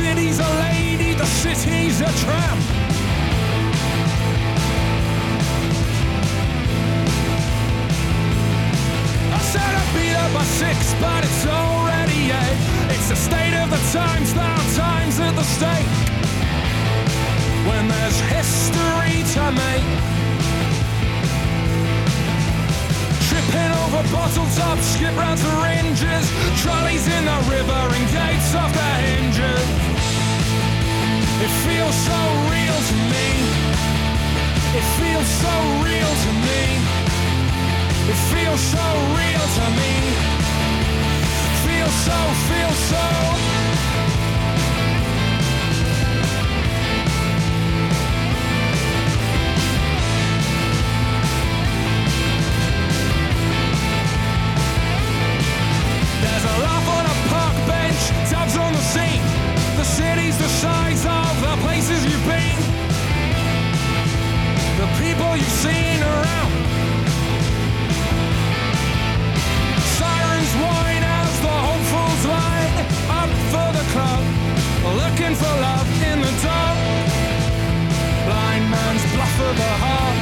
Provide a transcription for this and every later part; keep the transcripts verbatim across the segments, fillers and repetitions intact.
city's a lady, the city's a tramp. I said I'd be there by six, but it's already eight. It's the state of the times, there are times at the stake, when there's history to make. Tripping over bottle tops, skip round syringes, trolleys in the river and gates off the hinges. It feels so real to me. It feels so real to me. It feels so real to me. Feels so, feels so. There's a laugh on a park bench, tabs on the scene. The city's the size of the places you've been, the people you've seen around. Sirens whine as the hopefuls line up for the club, looking for love in the dark. Blind man's bluff of the heart.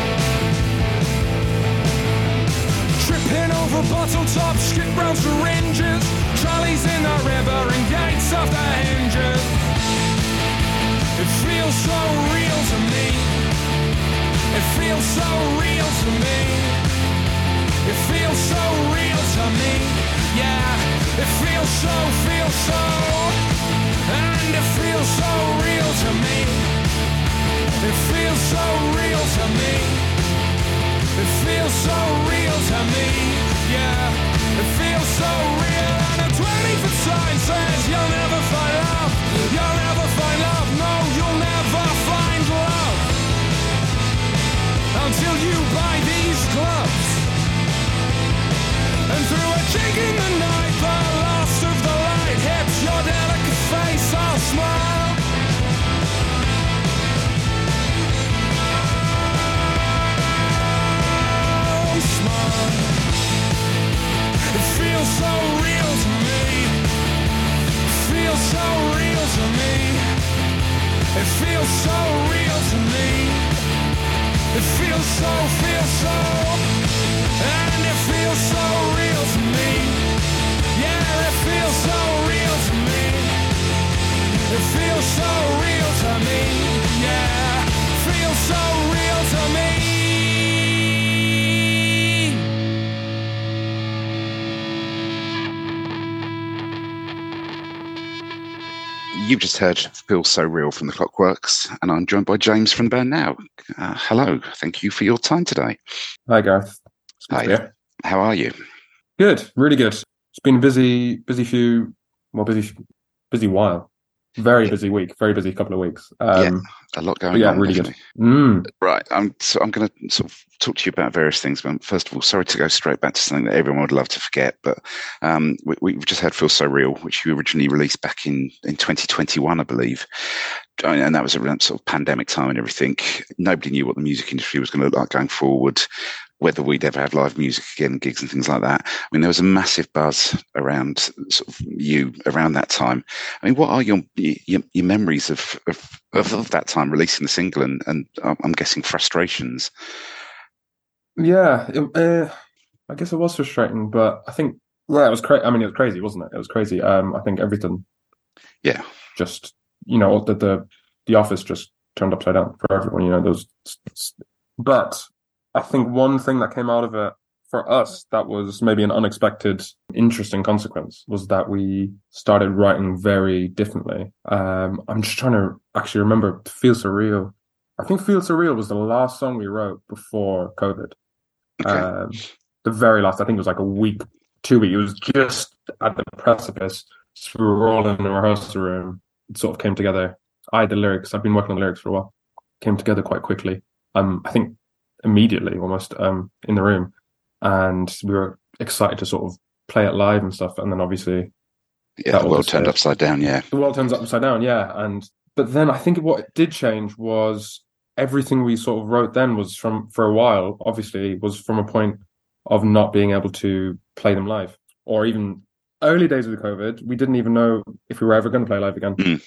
Tripping over bottle tops, skip round syringes, trolleys in the river and gates off the hinges. It feels so real to me. It feels so real to me. It feels so real to me. Yeah, it feels so, feels so. And it feels so real to me. It feels so real to me. It feels so real to me, yeah. It feels so real. And a twenty-foot sign says you'll never find love. You'll never find love. No, you'll never find love until you buy these gloves. And through a chink in the night, the last of the light hits your delicate face. I'll smile. It feels so real to me. It feels so real to me. It feels so real to me. It feels so, feels so. And it feels so real to me. Yeah, it feels so real to me. It feels so real to me. Yeah, it feels so real to me. You've just heard Feels So Real from the Clockworks, and I'm joined by James from the band now. Uh, hello, thank you for your time today. Hi, Gareth. Hi, how are you? Good, really good. It's been a busy, busy few, well, busy, busy while. Very busy week, very busy couple of weeks. Um, yeah, a lot going yeah, on. really definitely. good. Mm. Right, I'm so I'm going to sort of talk to you about various things. But first of all, sorry to go straight back to something that everyone would love to forget, but um, we, we've just had "Feel So Real," which you originally released back in, in twenty twenty-one, I believe, and that was around sort of pandemic time and everything. Nobody knew what the music industry was going to look like going forward, whether we'd ever have live music again, gigs and things like that. I mean, there was a massive buzz around sort of you around that time. I mean, what are your your, your memories of, of of that time releasing the single and, and I'm guessing frustrations? Yeah, it, uh, I guess it was frustrating, but I think, well, it was crazy. I mean, it was crazy, wasn't it? It was crazy. Um, I think everything, yeah, just, you know, the, the, the office just turned upside down for everyone, you know, those, but I think one thing that came out of it for us that was maybe an unexpected, interesting consequence was that we started writing very differently. Um, I'm just trying to actually remember Feel So Real. I think Feel So Real was the last song we wrote before COVID. okay. Um, the very last, I think it was like a week, two weeks. It was just at the precipice. So we were all in the rehearsal room. It sort of came together. I had the lyrics. I've been working on the lyrics for a while. Came together quite quickly. Um, I think immediately almost um, in the room. And we were excited to sort of play it live and stuff. And then obviously... Yeah, the world turned upside down, yeah. The world turns upside down, yeah. And But then I think what did change was everything we sort of wrote then was from, for a while, obviously, was from a point of not being able to play them live. Or even early days of the COVID, we didn't even know if we were ever going to play live again. Mm.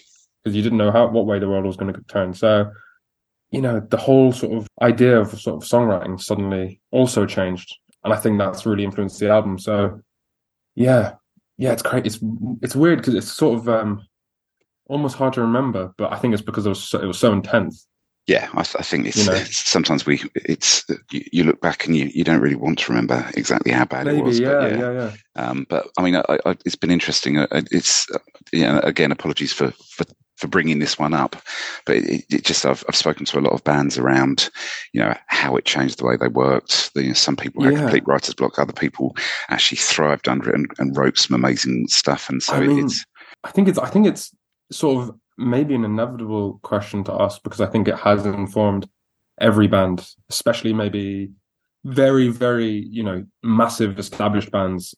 because you didn't know how what way the world was going to turn. So, you know, the whole sort of idea of sort of songwriting suddenly also changed, and I think that's really influenced the album. So, yeah, yeah, it's great. It's it's weird because it's sort of um, almost hard to remember, but I think it's because it was so, it was so intense. Yeah, I, I think it's, You know? it's sometimes we it's you, you look back and you, you don't really want to remember exactly how bad Maybe, it was. yeah, but yeah, yeah, yeah. Um, but I mean, I, I, it's been interesting. Uh, It's uh, you know, again, apologies for, for, for bringing this one up, but it, it just I've I've spoken to a lot of bands around, you know, how it changed the way they worked. You know, some people had Yeah. complete writer's block, other people actually thrived under it and, and wrote some amazing stuff. And so I mean, it's I think it's I think it's sort of maybe an inevitable question to ask because I think it has informed every band, especially maybe very, very, you know, massive established bands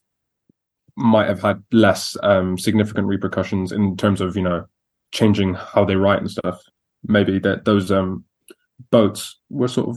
might have had less um, significant repercussions in terms of, you know, changing how they write and stuff. Maybe that those um, boats were sort of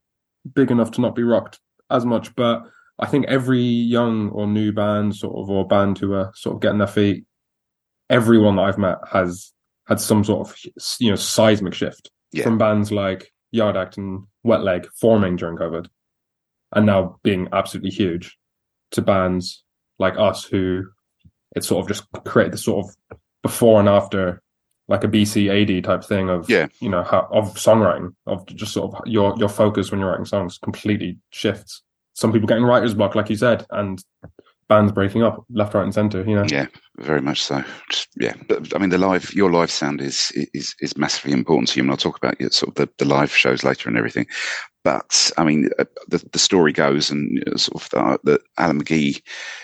big enough to not be rocked as much. But I think every young or new band sort of, or band who are sort of getting their feet, everyone that I've met has had some sort of, you know, seismic shift Yeah. from bands like Yard Act and Wet Leg forming during COVID and now being absolutely huge to bands like us who it's sort of just created this sort of before and after, like a B C A D type thing of, Yeah. you know, how, of songwriting, of just sort of your, your focus when you're writing songs completely shifts. Some people getting writer's block, like you said, and bands breaking up left, right, and centre. You know, Yeah, very much so. Just, yeah, but I mean, the live, your live sound is is is massively important to you, and I'll talk about your, sort of the, the live shows later and everything. But I mean, uh, the the story goes, and uh, sort of the, the Alan McGee,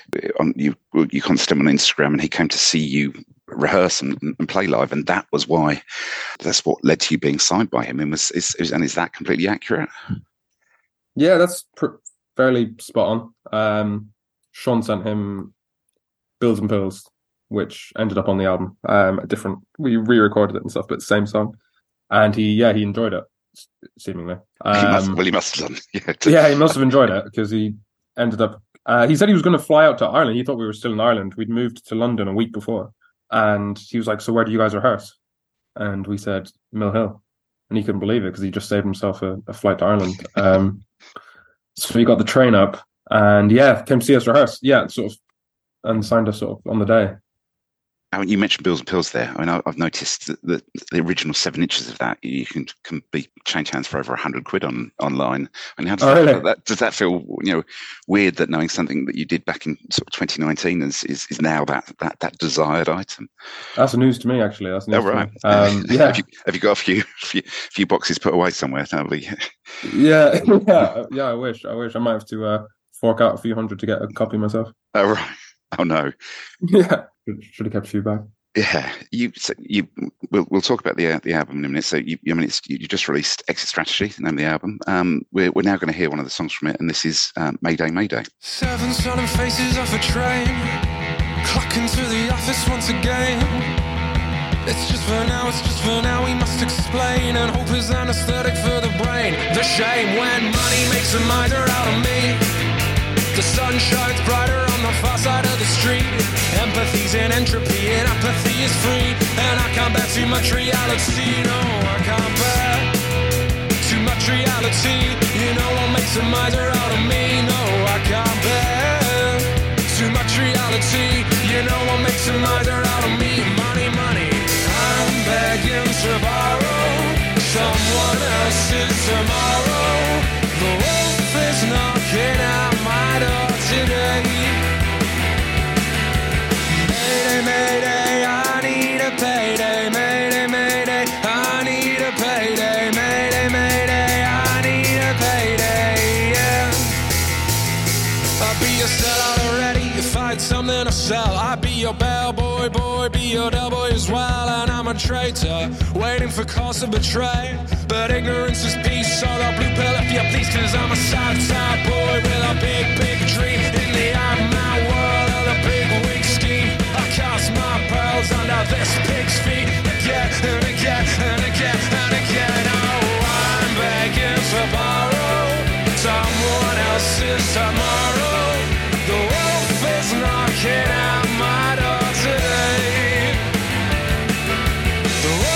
on you you contacted him on Instagram, and he came to see you rehearse and, and play live, and that was why. That's what led to you being signed by him. And was is, is and is that completely accurate? Yeah, that's pr- fairly spot on. Um, Sean sent him Bills and Pills, which ended up on the album. Um, a different, we re-recorded it and stuff, but same song. And he, yeah, he enjoyed it, seemingly. Um, he must, well, he must have done. Yeah, to, yeah, he must have enjoyed it because he ended up. Uh, he said he was going to fly out to Ireland. He thought we were still in Ireland. We'd moved to London a week before, and he was like, "So where do you guys rehearse?" And we said Mill Hill, and he couldn't believe it because he just saved himself a, a flight to Ireland. Um, so he got the train up. And yeah, came to see us rehearse. Yeah, sort of, and signed us sort of on the day. I mean, you mentioned Bills and Pills there. I mean, I, I've noticed that the, the original seven inches of that you can can be change hands for over a hundred quid on online. And how does, Oh, that, really? that does that feel? You know, weird that knowing something that you did back in sort of twenty nineteen is is, is now that that that desired item. That's news to me, actually. That's news Oh, right. to me. Um, yeah, have you have you got a few few, few boxes put away somewhere? That'll be... yeah, yeah, yeah. I wish, I wish I might have to uh, fork out a few hundred to get a copy myself. Oh, right. Oh no. Yeah, should have kept a few back. Yeah, you. So you. We'll we'll talk about the uh, the album in a minute. So you. I mean, it's you just released Exit Strategy, the name of the album. Um, we're we're now going to hear one of the songs from it, and this is um, Mayday, Mayday. Seven sudden faces off a train, clocking to the office once again. It's just for now, it's just for now, we must explain. And hope is anesthetic for the brain. The shame when money makes a miser out of me. The sun shines brighter on the far side of the street. Empathy's in entropy and apathy is free. And I can't bear too much reality, no, I can't bear too much reality. You know what makes a miser out of me, no, I can't bear too much reality. You know what makes a miser out of me. Money, money, I'm begging to borrow someone else's tomorrow. The wolf is knocking at my door today. Mayday, mayday, I need a payday. Mayday, mayday, I need a payday. Mayday, mayday, I need a payday. Yeah. I'll be your sellout already if I had something to sell. I'd be your bellboy, boy, be your del boy as well. And I'm a traitor, waiting for cause to betray. But ignorance is peace, so the blue pill if you please. Cause I'm a south side boy with a big, big dream. In the eye of my world of the big wig scheme. I cast my pearls under this pig's feet. Again and again and again and again. Oh, I'm begging to borrow someone else's tomorrow. The wolf is knocking at my door today. The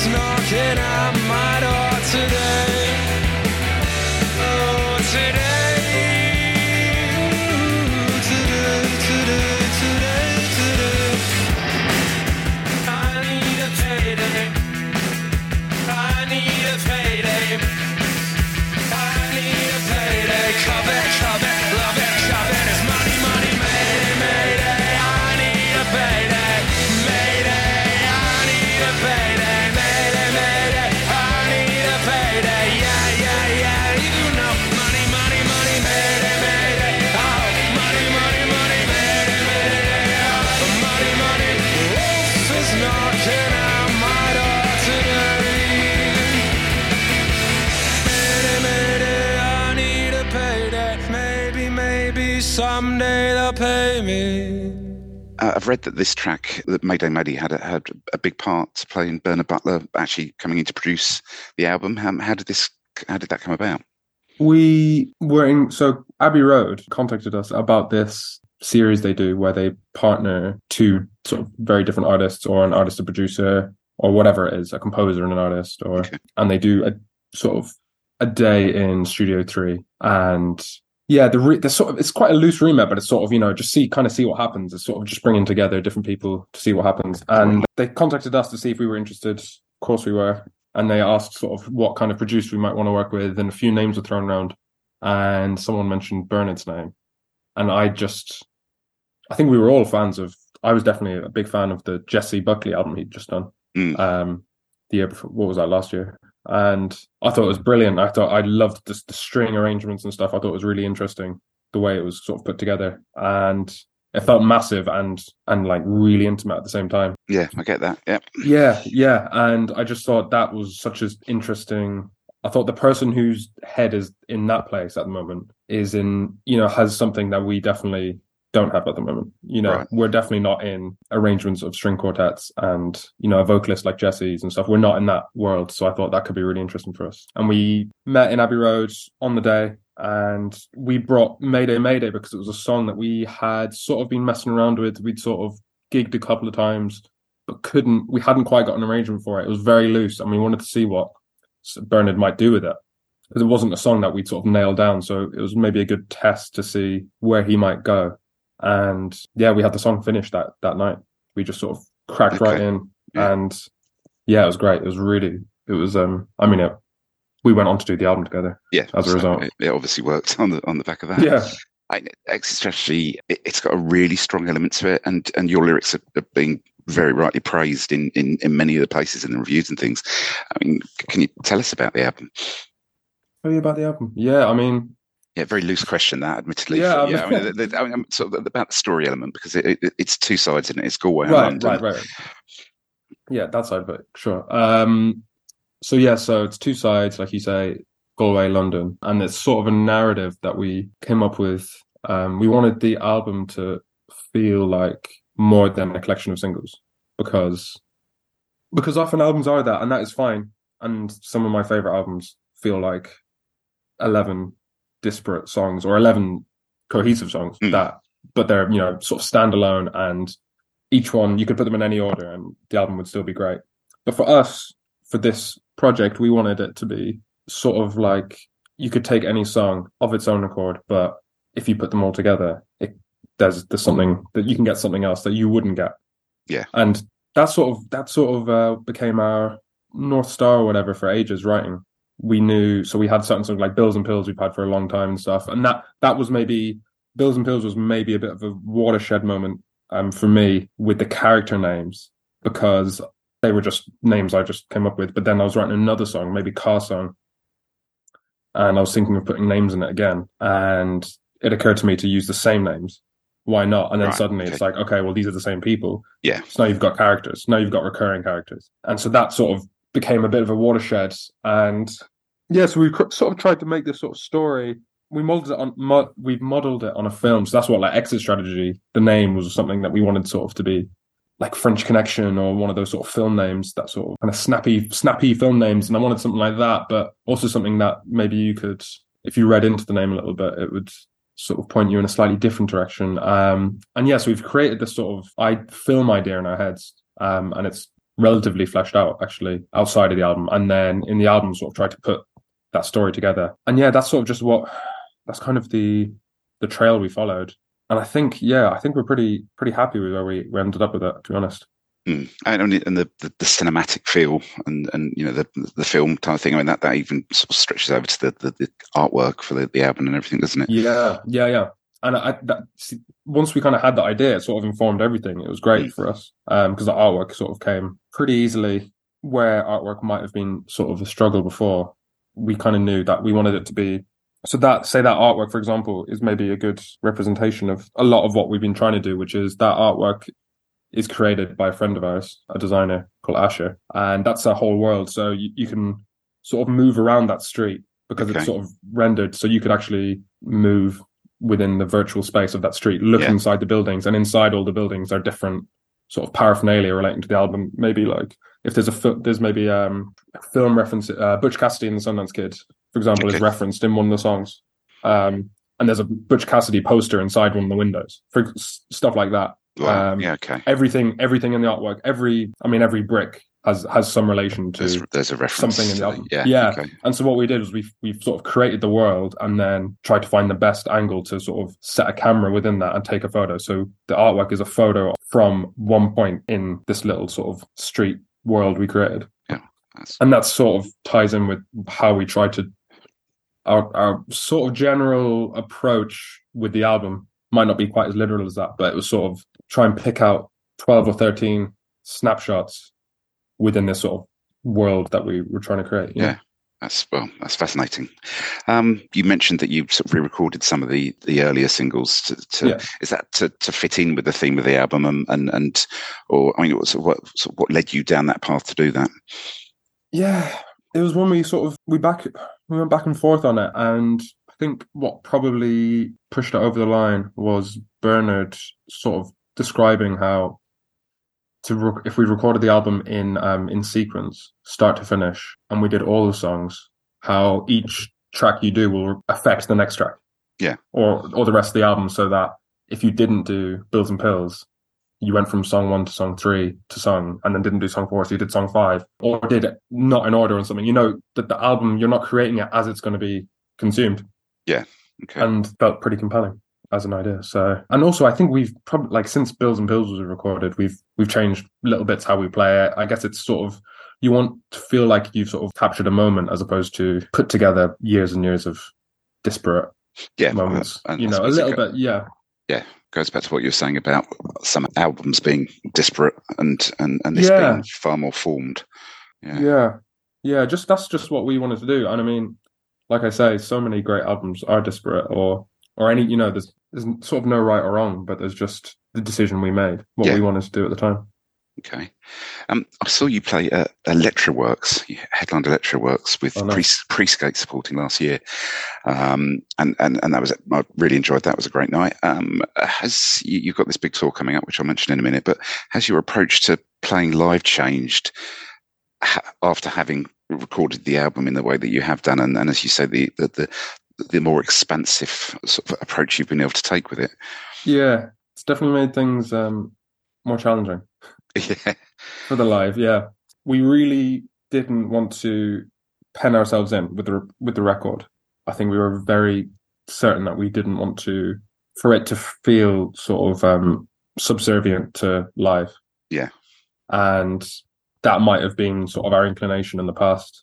knocking at my door today. Oh, today. Today, today, today, today. I need a payday. I need a payday. I need a payday. Covet, covet, love it, covet. It's money, money, mayday, mayday. I need a payday. Mayday, I need a payday. Mayday, mayday. I need a payday. Yeah, yeah, yeah. You know, money, money, money, mayday, mayday. Oh, money, money, money, mayday, mayday. Oh, money, money. Wolf is knocking at my door today. Mayday, mayday. I need a payday. Maybe, maybe someday they'll pay me. Uh, I've read that this track, that Mayday Mayday, had a, had a big part to play in Bernard Butler actually coming in to produce the album. How, how did this? How did that come about? We were in, so Abbey Road contacted us about this series they do where they partner two sort of very different artists, or an artist, a producer, or whatever it is, a composer and an artist, or Okay. and they do a sort of a day in Studio Three. And yeah, the re- the sort of, it's quite a loose remit, but it's sort of, you know, just see kind of see what happens. It's sort of just bringing together different people to see what happens. And they contacted us to see if we were interested. Of course we were. And they asked sort of what kind of producer we might want to work with, and a few names were thrown around, and someone mentioned Bernard's name. And I just, I think we were all fans of, I was definitely a big fan of the Jesse Buckley album he'd just done. Mm. Um, the year before, what was that, last year? And I thought it was brilliant. I thought I loved the, the string arrangements and stuff. I thought it was really interesting the way it was sort of put together, and it felt massive and and like really intimate at the same time. Yeah, I get that. Yeah, Yeah, yeah. And I just thought that was such an interesting. I thought the person whose head is in that place at the moment is in, you know, has something that we definitely don't have at the moment. You know, Right. We're definitely not in arrangements of string quartets and, you know, a vocalist like Jesse's and stuff. We're not in that world. So I thought that could be really interesting for us. And we met in Abbey Road on the day, and we brought Mayday Mayday because it was a song that we had sort of been messing around with. We'd sort of gigged a couple of times, but couldn't, we hadn't quite got an arrangement for it. It was very loose, and we wanted to see what Bernard might do with it, because it wasn't a song that we'd sort of nailed down. So it was maybe a good test to see where he might go. And yeah, we had the song finished that that night. We just sort of cracked Okay. right in. Yeah. And yeah, it was great. It was really, it was, um, I mean, it, we went on to do the album together. yeah. As a so result. it, it obviously worked on the on the back of that. Yeah. I, Exit Strategy, it, it's got a really strong element to it, and and your lyrics are, are being very rightly praised in, in in many of the places in the reviews and things. I mean, can you tell us about the album? Tell you about the album. Yeah, I mean, Yeah, very loose question that, admittedly. Yeah, For- yeah. I I mean- mean, the, the, I mean, sort of about the story element, because it, it, it's two sides, isn't it? It's Galway and right, London. right, right, right. Yeah, that side of it, sure. Um, so yeah, so it's two sides, like you say, Galway, London, and it's sort of a narrative that we came up with. Um, we wanted the album to feel like more than a collection of singles, because because often albums are that, and that is fine. And some of my favorite albums feel like eleven disparate songs or eleven cohesive songs Mm. that, but they're, you know, sort of standalone, and each one you could put them in any order and the album would still be great. But for us, for this project, we wanted it to be sort of like you could take any song of its own accord, but if you put them all together, it there's there's something that you can get something else that you wouldn't get. Yeah. And that sort of that sort of uh, became our North Star or whatever for ages writing. We knew, so we had certain songs like Bills and Pills we've had for a long time and stuff, and that that was maybe Bills and Pills was maybe a bit of a watershed moment um for me with the character names, because they were just names I just came up with. But then I was writing another song, maybe Car Song, and I was thinking of putting names in it again, and it occurred to me to use the same names. Why not? And then Right, suddenly okay. it's like, okay, well, these are the same people. Yeah. So now you've got characters. Now you've got recurring characters. And so that sort of became a bit of a watershed. And yeah, so we sort of tried to make this sort of story. We modeled it on, mo- we've modeled it on a film. So that's what, like, Exit Strategy, the name was something that we wanted sort of to be like French Connection or one of those sort of film names, that sort of kind of snappy, snappy film names. And I wanted something like that, but also something that maybe you could, if you read into the name a little bit, it would sort of point you in a slightly different direction. Um, and yes, yeah, so we've created this sort of I film idea in our heads. Um, and it's relatively fleshed out actually outside of the album, and then in the album sort of tried to put that story together. And yeah, that's sort of just what that's kind of the the trail we followed. And I think yeah, I think we're pretty pretty happy with where we, we ended up with it, to be honest. Mm. And, and the, the, the cinematic feel and, and you know the the film type of thing. I mean that, that even sort of stretches over to the, the, the artwork for the, the album and everything, doesn't it? Yeah, yeah, yeah. And I, that, see, once we kind of had that idea, it sort of informed everything. It was great mm. for us because um, the artwork sort of came pretty easily. Where artwork might have been sort of a struggle before, we kind of knew that we wanted it to be. So that, say that artwork, for example, is maybe a good representation of a lot of what we've been trying to do, which is that artwork is created by a friend of ours, a designer called Asher. And that's a whole world. So you, you can sort of move around that street because okay. it's sort of rendered. So you could actually move within the virtual space of that street, look yeah. inside the buildings, and inside all the buildings are different sort of paraphernalia relating to the album. Maybe like if there's a fi- there's maybe um a film reference, uh, Butch Cassidy and the Sundance Kid, for example, okay. is referenced in one of the songs. Um, and there's a Butch Cassidy poster inside one of the windows, for stuff like that. Wow. Um, yeah, okay. Everything, everything in the artwork, every, I mean, every brick has has some relation to there's, there's a reference something in the album. Yeah, yeah. Okay. And so what we did was we we've sort of created the world and then tried to find the best angle to sort of set a camera within that and take a photo. So the artwork is a photo from one point in this little sort of street world we created. Yeah. That's... And that sort of ties in with how we tried to, our, our sort of general approach with the album might not be quite as literal as that, but it was sort of try and pick out twelve or thirteen snapshots within this sort of world that we were trying to create. Yeah, know? that's well, that's fascinating. Um, you mentioned that you sort of re-recorded some of the, the earlier singles. To, to yeah. Is that to, to fit in with the theme of the album, and and, and or I mean, what, sort of what sort of what led you down that path to do that? Yeah, it was when we sort of we back we went back and forth on it, and I think what probably pushed it over the line was Bernard sort of describing how to rec- if we recorded the album in um, in sequence, start to finish, and we did all the songs, how each track you do will affect the next track, yeah, or or the rest of the album. So that if you didn't do Bills and Pills, you went from song one to song three to song, and then didn't do song four, so you did song five, or did it not in order or something. You know that the album, you're not creating it as it's going to be consumed. Yeah, okay, and felt pretty compelling as an idea. So, and also I think we've probably like since Bills and Pills was recorded, we've we've changed little bits how we play it. I guess it's sort of you want to feel like you've sort of captured a moment as opposed to put together years and years of disparate yeah moments. And you know, a little bit, yeah. Yeah, goes back to what you were saying about some albums being disparate and and and this yeah. being far more formed. Yeah. yeah, yeah. Just that's just what we wanted to do, and I mean, like I say, so many great albums are disparate, or or any, you know, there's there's sort of no right or wrong, but there's just the decision we made, what yeah. we wanted to do at the time. Okay. Um, I saw you play uh, Electroworks, you headlined Electroworks with oh, nice. Pre- Prescape supporting last year. Um, and, and, and that was, I really enjoyed that. It was a great night. Um, has you, you've got this big tour coming up, which I'll mention in a minute, but has your approach to playing live changed ha- after having recorded the album in the way that you have done? And, and as you say, the, the, the, the more expansive sort of approach you've been able to take with it? Yeah, it's definitely made things um, more challenging. Yeah. For the live, yeah. We really didn't want to pen ourselves in with the with the record. I think we were very certain that we didn't want to, for it to feel sort of um, subservient to live. Yeah. And that might have been sort of our inclination in the past.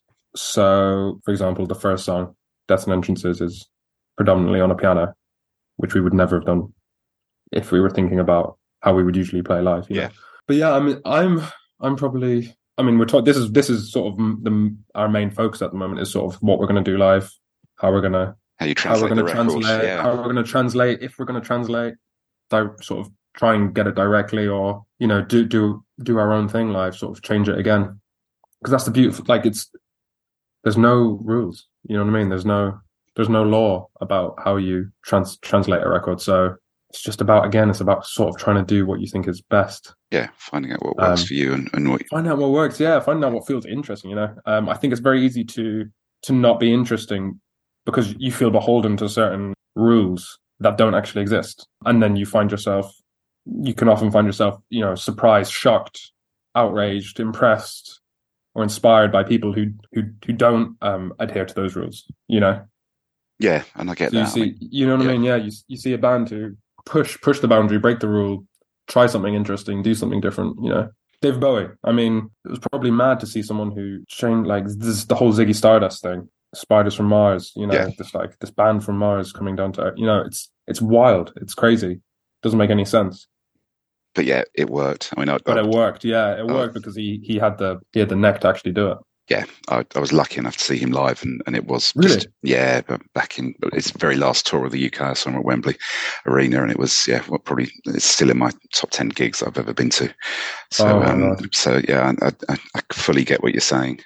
So, for example, the first song, Deaths and Entrances, is predominantly on a piano, which we would never have done if we were thinking about how we would usually play live. You yeah. know? But yeah, I mean, I'm, I'm probably, I mean, we're talking, this is, this is sort of the, our main focus at the moment is sort of what we're going to do live, how we're going to, how you translate, how we're going to translate, yeah. how we're going to translate, if we're going to translate, di- sort of try and get it directly, or, you know, do, do, do our own thing live, sort of change it again. Because that's the beautiful, like it's, there's no rules, you know what I mean? There's no, there's no law about how you trans translate a record. So it's just about, again, it's about sort of trying to do what you think is best. Yeah, finding out what works um, for you and, and what... Find out what works, yeah. Finding out what feels interesting, you know. Um, I think it's very easy to to not be interesting because you feel beholden to certain rules that don't actually exist. And then you find yourself, you can often find yourself, you know, surprised, shocked outraged, impressed, or inspired by people who who who don't um, adhere to those rules. You know. Yeah, and I get so that. You see, I mean, you know what yeah. I mean? Yeah, you you see a band who push push the boundary, break the rule, try something interesting, do something different. You know, David Bowie. I mean, it was probably mad to see someone who changed like this the whole Ziggy Stardust thing, Spiders from Mars. You know, Yeah. this like this band from Mars coming down to Earth. You know, it's it's wild. It's crazy. Doesn't make any sense. But yeah, it worked. I mean, I, But I, it worked. Yeah, it I, worked because he he had the he had the neck to actually do it. Yeah, I, I was lucky enough to see him live, and, and it was Really? just yeah. But back in his very last tour of the U K, I saw him at Wembley Arena, and it was yeah, well, probably it's still in my top ten gigs I've ever been to. So Oh, my um, God. so yeah, I, I, I fully get what you're saying.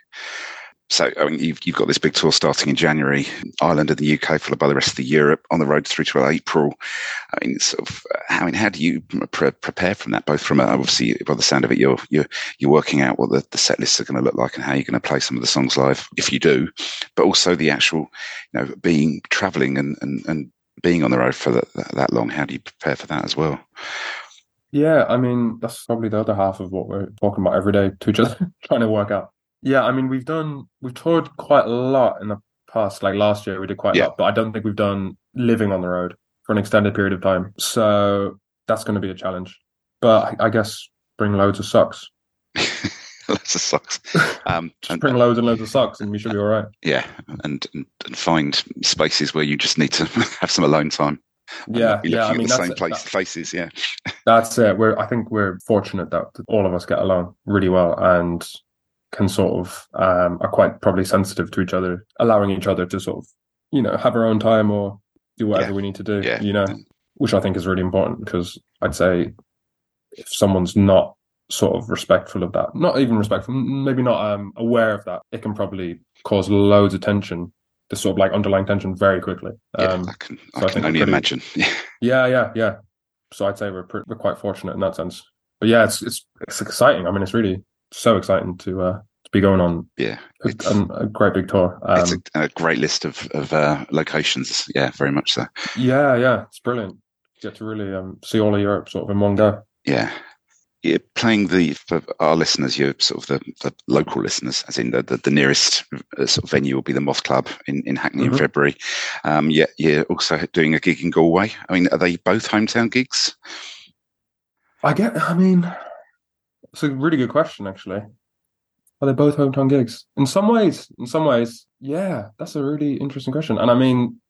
So I mean, you've you've got this big tour starting in January, Ireland and the U K, followed by the rest of the Europe, on the road through to April. I mean, sort of, how I mean, how do you pre- prepare from that? Both from uh, obviously, by the sound of it, you're you're you're working out what the, the set lists are going to look like and how you're going to play some of the songs live, if you do, but also the actual, you know, being traveling and and, and being on the road for that, that that long. How do you prepare for that as well? Yeah, I mean, that's probably the other half of what we're talking about every day to each other, trying to work out. Yeah, I mean, we've done, we've toured quite a lot in the past. Like last year, we did quite Yeah. a lot, but I don't think we've done living on the road for an extended period of time. So that's going to be a challenge. But I, I guess bring loads of socks. Lots of socks. Um, Just and, bring loads and loads of socks and we should be all right. yeah, and, and and find spaces where you just need to have some alone time. and Yeah, not be yeah. looking I mean, at the that's same it. place, That- faces. Yeah, That's it. We're, I think we're fortunate that all of us get along really well and can sort of, um, are quite probably sensitive to each other, allowing each other to sort of, you know, have our own time or do whatever Yeah. we need to do, Yeah. you know, which I think is really important because I'd say if someone's not sort of respectful of that, not even respectful, maybe not um, aware of that, it can probably cause loads of tension, this sort of like underlying tension very quickly. yeah. Um, I can, so I I can think only we're pretty- imagine. Yeah, yeah, yeah, yeah. So I'd say we're pre- we're quite fortunate in that sense. But yeah, it's it's it's exciting. I mean, it's really so exciting to uh, to be going on yeah. a, It's, a, a great big tour. Um, it's a, a great list of of uh, locations. Yeah, very much so. yeah, yeah, it's brilliant. You get to really um, see all of Europe sort of in one go. Yeah. You're playing the, for our listeners, you're sort of the, the local listeners, as in the, the, the nearest uh, sort of venue will be the Moth Club in, in Hackney Mhm. in February. Um, yeah, you're also doing a gig in Galway. I mean, are they both hometown gigs? I get. I mean, it's a really good question, actually. Are they both hometown gigs? In some ways, in some ways, yeah, that's a really interesting question. And I mean,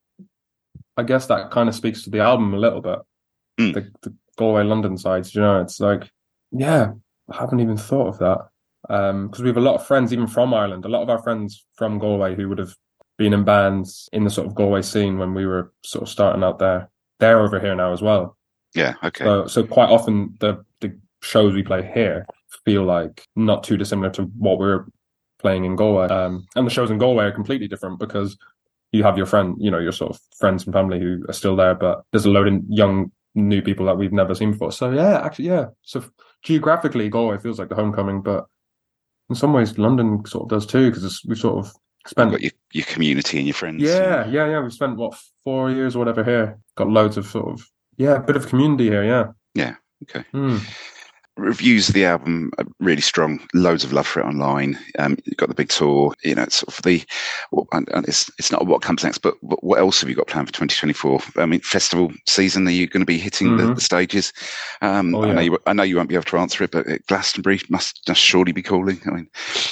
I guess that kind of speaks to the album a little bit. Mm. The, the Galway London sides, you know, it's like, yeah, I haven't even thought of that. Um, because we have a lot of friends, even from Ireland, a lot of our friends from Galway who would have been in bands in the sort of Galway scene when we were sort of starting out there. They're over here now as well. Yeah, okay. So, so quite often the the shows we play here feel like not too dissimilar to what we're playing in Galway. Um, and the shows in Galway are completely different because you have your friend, you know, your sort of friends and family who are still there, but there's a load of young new people that we've never seen before. So yeah, actually, yeah. So geographically, Galway feels like the homecoming, but in some ways, London sort of does too because we've sort of spent. You've got your, your community and your friends. Yeah, yeah, yeah. We've spent what four years or whatever here. Got loads of sort of yeah, a bit of community here. Yeah. Yeah. Okay. Hmm. Reviews of the album are really strong. Loads of love for it online. Um, you've got the big tour. You know, it's sort of the. Well, and, and it's it's not what comes next, but, but what else have you got planned for twenty twenty-four? I mean, festival season. Are you going to be hitting the, Mhm. the stages? Um, Oh, I know yeah. you. I know you won't be able to answer it, but Glastonbury must, must surely be calling. I mean,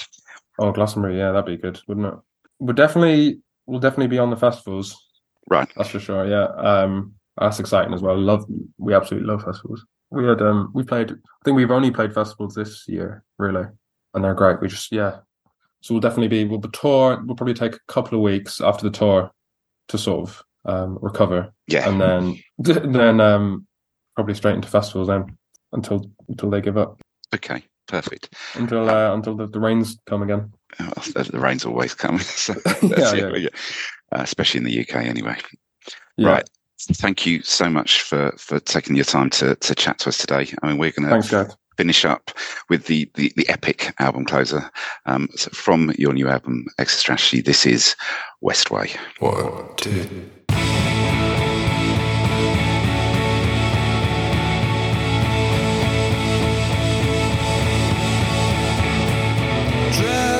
Oh, Glastonbury, yeah, that'd be good, wouldn't it? We'll definitely, we'll definitely be on the festivals. right. That's for sure. Yeah, um, that's exciting as well. Love, we absolutely love festivals. We had, um, we played. I think we've only played festivals this year, really, and they're great. We just, yeah. So we'll definitely be. We'll the tour. We'll probably take a couple of weeks after the tour to sort of um, recover, Yeah. and then then um, probably straight into festivals then until until they give up. Okay. Perfect. Until uh, until the, the rains come again. Oh, the, the rain's always coming. So that's Yeah, it, yeah. yeah. Uh, especially in the U K, anyway. Yeah. Right. Thank you so much for, for taking your time to, to chat to us today. I mean, we're going Thanks, to Gareth. finish up with the, the, the epic album closer. Um, so from your new album, Exit Strategy, this is Westway. One, two. Drive